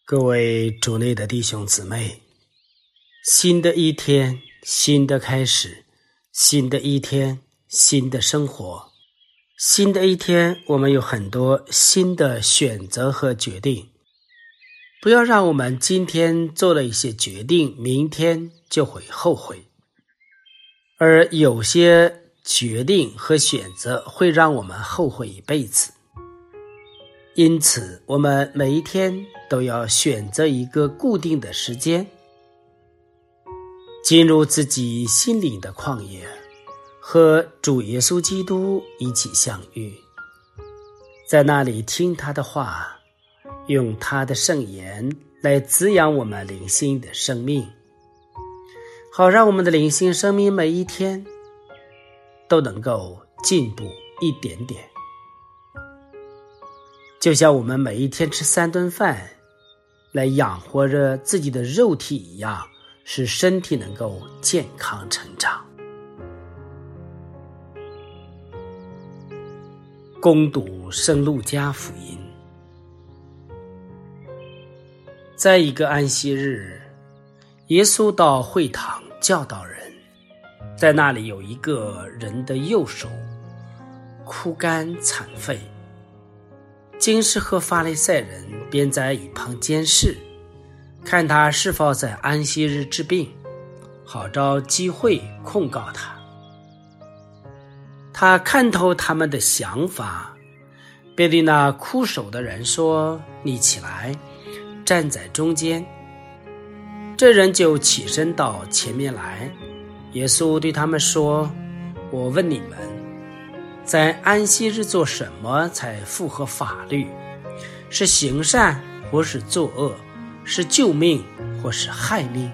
各位主内的弟兄姊妹，新的一天，新的开始，新的一天，新的生活，新的一天，我们有很多新的选择和决定。不要让我们今天做了一些决定，明天就会后悔。而有些决定和选择会让我们后悔一辈子。因此，我们每一天都要选择一个固定的时间，进入自己心灵的旷野，和主耶稣基督一起相遇，在那里听他的话，用他的圣言来滋养我们灵性的生命，好让我们的灵性生命每一天都能够进步一点点。就像我们每一天吃3顿饭来养活着自己的肉体一样，使身体能够健康成长。攻读圣路加福音。在一个安息日，耶稣到会堂教导人，在那里有一个人的右手枯干残废，经师和法利赛人便在一旁监视，看他是否在安息日治病，好找机会控告他。他看透他们的想法，便对那枯手的人说：“你起来，站在中间。”这人就起身到前面来。耶稣对他们说：“我问你们，在安息日做什么才符合法律？是行善或是作恶？是救命或是害命？”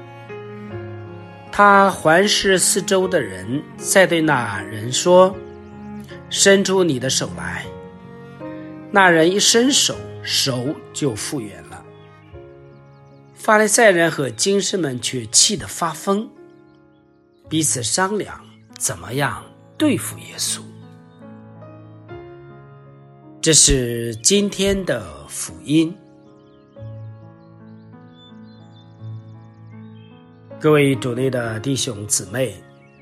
他环视四周的人，再对那人说：“伸出你的手来。”那人一伸手，手就复原了。法利赛人和经师们却气得发疯，彼此商量怎么样对付耶稣。这是今天的福音。各位主内的弟兄姊妹，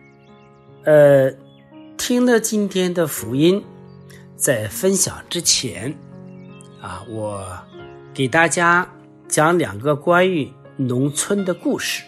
听了今天的福音，在分享之前我给大家讲2个关于农村的故事。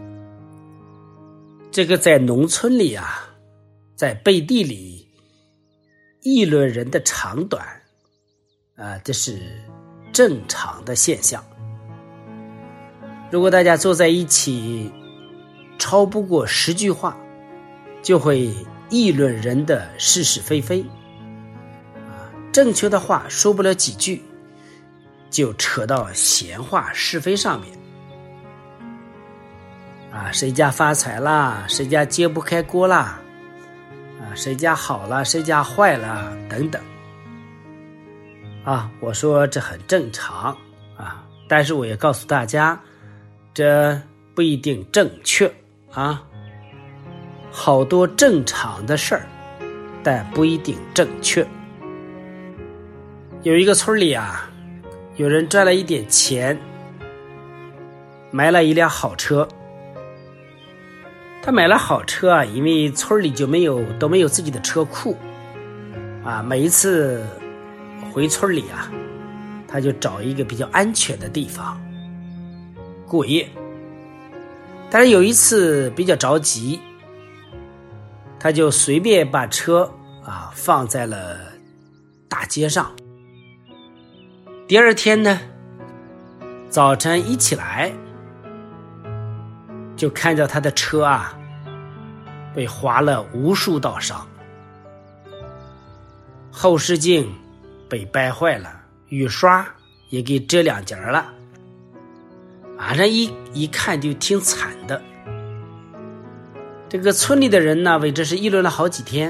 这个在农村里在背地里议论人的长短这是正常的现象。如果大家坐在一起超不过10句话，就会议论人的是是非非正确的话说不了几句，就扯到闲话是非上面谁家发财啦，谁家揭不开锅啦谁家好了，谁家坏了等等我说这很正常但是我也告诉大家，这不一定正确好多正常的事儿，但不一定正确。有一个村里有人赚了一点钱，买了一辆好车。他买了好车因为村里都没有自己的车库每一次回村里他就找一个比较安全的地方过夜。但是有一次比较着急，他就随便把车放在了大街上。第二天呢，早晨一起来，就看到他的车被划了无数道伤，后视镜被掰坏了，雨刷也给遮2截了这一看就挺惨的。这个村里的人呢，为这事议论了好几天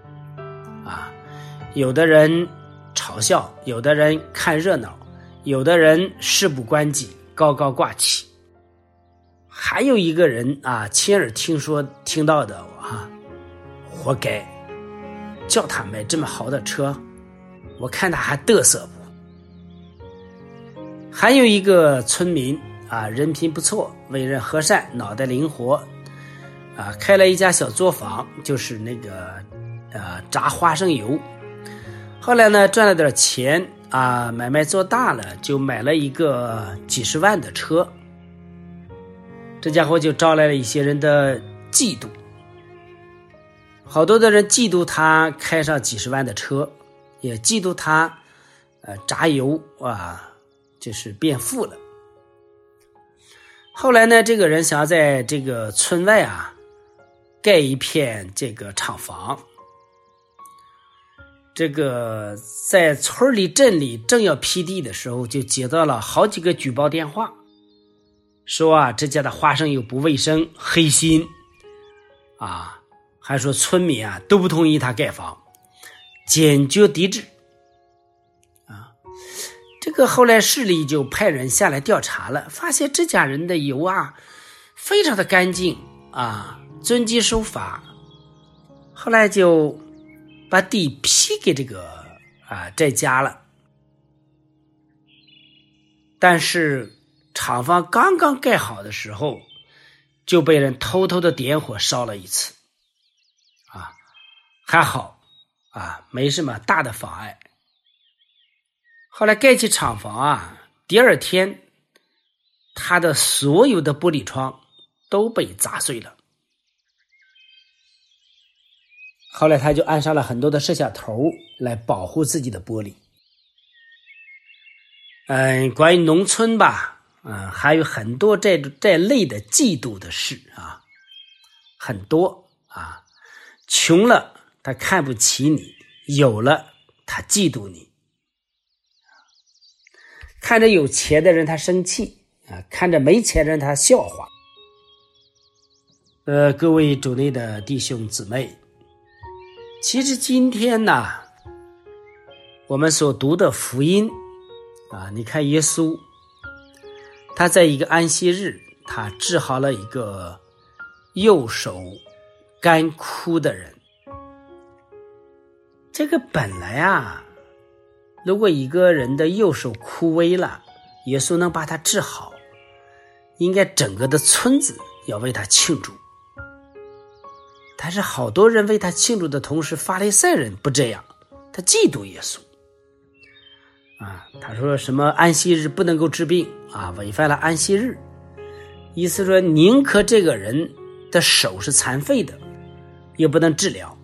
有的人嘲笑，有的人看热闹，有的人事不关己，高高挂起，还有一个人亲耳听到的活该，叫他买这么好的车，我看他还嘚瑟不。 还有一个村民啊，人品不错，为人和善，脑袋灵活啊，开了一家小作坊，就是那个炸花生油。后来呢，赚了点钱啊，买卖做大了，就买了一个几十万的车。这家伙就招来了一些人的嫉妒，好多的人嫉妒他开上几十万的车，也嫉妒他炸油啊，就是变富了。后来呢，这个人想要在这个村外啊盖一片这个厂房，这个在村里镇里正要批地的时候，就接到了好几个举报电话，说啊这家的花生油不卫生，黑心啊，还说村民啊都不同意他盖房，坚决抵制啊。这个后来市里就派人下来调查了，发现这家人的油啊非常的干净啊，遵纪守法。后来就把地批给这家了，但是厂房刚刚盖好的时候，就被人偷偷的点火烧了一次啊，还好啊，没什么大的妨碍。后来盖起厂房啊，第二天他的所有的玻璃窗都被砸碎了。后来他就安上了很多的摄像头来保护自己的玻璃。关于农村吧，还有很多这类的嫉妒的事啊，很多啊。穷了他看不起你，有了他嫉妒你。看着有钱的人他生气啊，看着没钱的人他笑话。各位主内的弟兄姊妹，其实今天呢，我们所读的福音啊，你看耶稣他在一个安息日，他治好了一个右手干枯的人。这个本来啊，如果一个人的右手枯萎了，耶稣能把他治好，应该整个的村子要为他庆祝。但是好多人为他庆祝的同时，法利赛人不这样，他嫉妒耶稣啊，他说什么安息日不能够治病啊，违反了安息日，意思说宁可这个人的手是残废的，也不能治疗。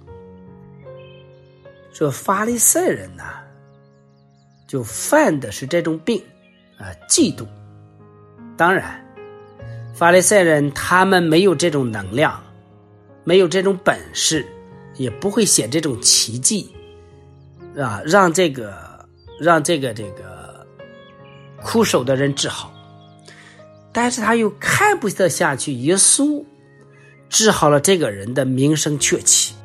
说法利赛人呢，就犯的是这种病啊，嫉妒。当然法利赛人他们没有这种能量，没有这种本事，也不会显这种奇迹啊，让这个枯手的人治好。但是他又看不得下去耶稣治好了这个人的名声鹊起。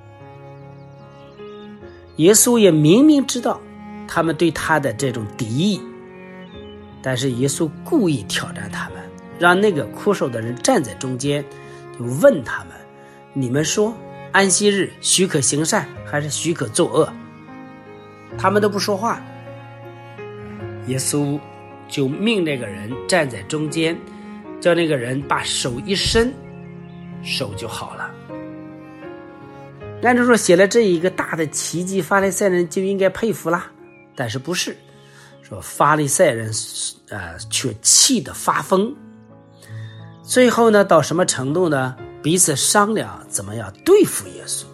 耶稣也明明知道他们对他的这种敌意，但是耶稣故意挑战他们，让那个枯手的人站在中间，就问他们，你们说安息日许可行善还是许可作恶？他们都不说话。耶稣就命那个人站在中间，叫那个人把手一伸，手就好了。按照说写了这一个大的奇迹，法利赛人就应该佩服啦，但是不是，说法利赛人却气得发疯。最后呢，到什么程度呢？彼此商量怎么样对付耶稣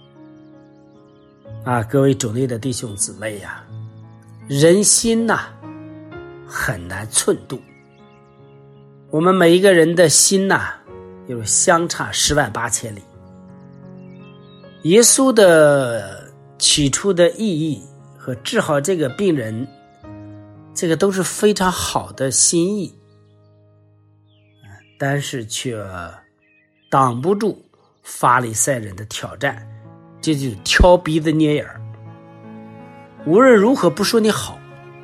啊！各位主内的弟兄姊妹呀，人心呐，很难寸度。我们每一个人的心呐，有相差108000里。耶稣的起初的意义和治好这个病人，这个都是非常好的心意，但是却挡不住法利赛人的挑战，这就是挑鼻子捏眼儿，无论如何不说你好。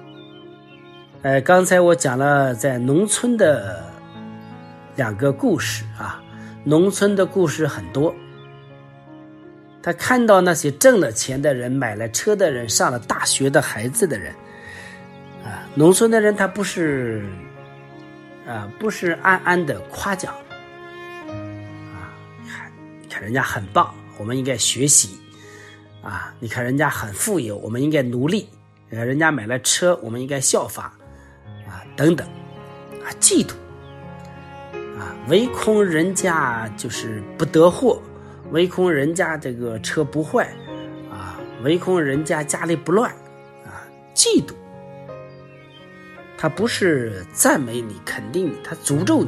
刚才我讲了在农村的2个故事啊，农村的故事很多。他看到那些挣了钱的人，买了车的人，上了大学的孩子的人啊， 农村的人他不是暗暗的夸奖你看人家很棒，我们应该学习你看人家很富有，我们应该努力，人家买了车，我们应该效法等等嫉妒唯恐人家就是不得货，唯恐人家这个车不坏唯恐人家家里不乱嫉妒，他不是赞美你肯定你，他诅咒你。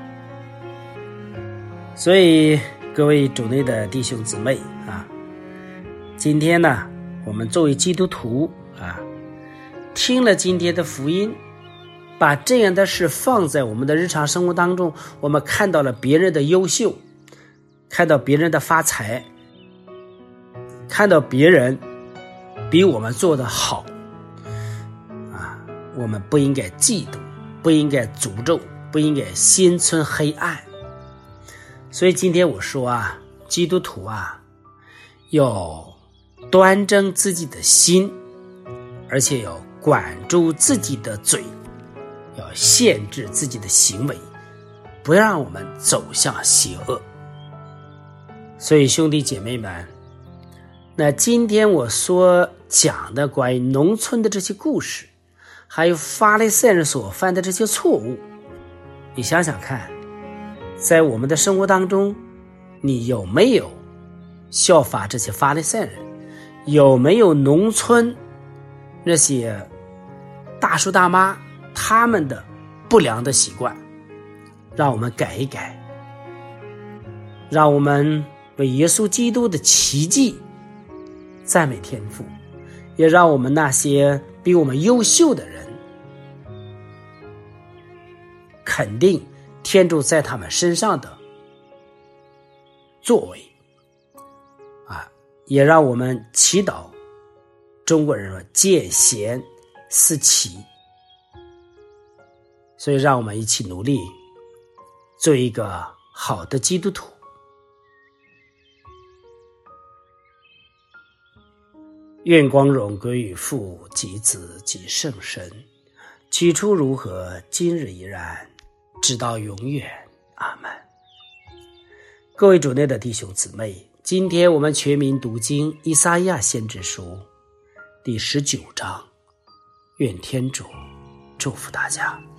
所以各位主内的弟兄姊妹今天呢我们作为基督徒听了今天的福音，把这样的事放在我们的日常生活当中，我们看到了别人的优秀，看到别人的发财，看到别人比我们做得好我们不应该嫉妒，不应该诅咒，不应该心存黑暗。所以今天我说基督徒要端正自己的心，而且要管住自己的嘴，要限制自己的行为，不让我们走向邪恶。所以兄弟姐妹们，那今天我所讲的关于农村的这些故事，还有法利赛人所犯的这些错误，你想想看，在我们的生活当中，你有没有效法这些法利赛人？有没有农村那些大叔大妈他们的不良的习惯？让我们改一改，让我们为耶稣基督的奇迹赞美天父，也让我们那些比我们优秀的人肯定天主在他们身上的作为也让我们祈祷中国人说见贤思齐。所以让我们一起努力做一个好的基督徒。愿光荣归于父及子及圣神，起初如何，今日依然，直到永远。阿们。各位主内的弟兄姊妹，今天我们全民读经以赛亚先知书第19章，愿天主祝福大家。